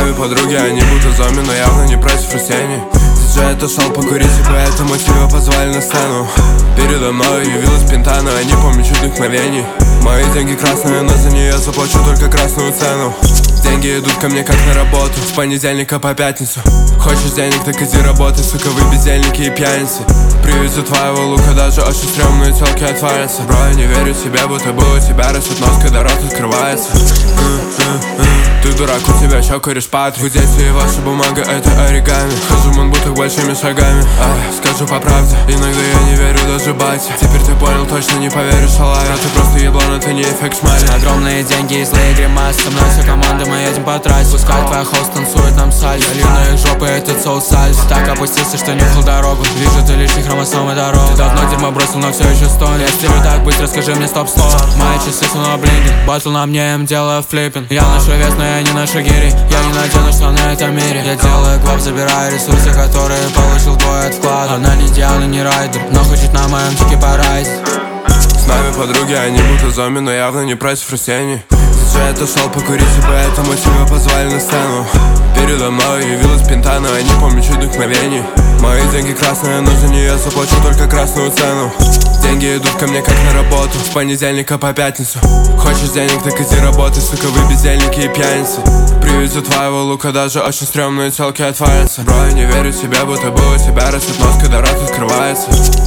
нами подруги, они будто зомби, но явно не против растений. Диджей отошел покурить, и поэтому тебя позвали на сцену. Передо мной явилась пинта, но я не помню чудных мгновений. Мои деньги красные, но за нее заплачу только красную цену. Деньги идут ко мне как на работу, с понедельника по пятницу. Хочешь денег, так иди работай, сука, вы бездельники и пьяницы. При виде твоего лука даже очень стрёмные тёлки отвалятся. Бро, я не верю в себя, будто бы у тебя растет нос, когда рот открывается. Ты дурак, у тебя щёк куришь Патрик. В детстве ваша бумага это оригами. Хожу в манбутах большими шагами. Скажу по правде, иногда я не верю даже бате. Теперь ты понял, точно не поверишь, алай. Ты просто еблан, это не эффект смайли. Огромные деньги и злые гримасы. Со мной вся команда, мы едем по трассе. Пускай твоя хост танцует нам сальс. Длинные жопы, этот соус сальс. Так опустился, что нюхал дорогу. Вижу, ты лишних хромосом и дорогу. Ты давно дерьмо бросил, но все еще стонет. Я стилю так быстро, скажи мне стоп-слово. Мои часы снова блинкин. Батл на мне, им делаю флиппинг. Я ношу вес, но я не ношу гири. Я не надену, что на этом мире. Я делаю глав, забираю ресурсы, которые получил двое от вклада. Она не Диана, не райдер, но хочет на моем тике порайзить. С нами подруги, они будто зомби, но явно не против растений. Диджей отошел покурить, и поэтому тебя позвали на сцену. Передо мной явилась пинта, но я не помню чудных мгновений. Мои деньги красные, но за нее заплачу только красную цену. Деньги идут ко мне как на работу, с понедельника по пятницу. Хочешь денег, так иди работай, сука, вы бездельники и пьяницы. При виде твоего лука даже очень стрёмные тёлки отвалятся. Бро, я не верю в себя, будто бы у тебя растет нос, когда рот открывается.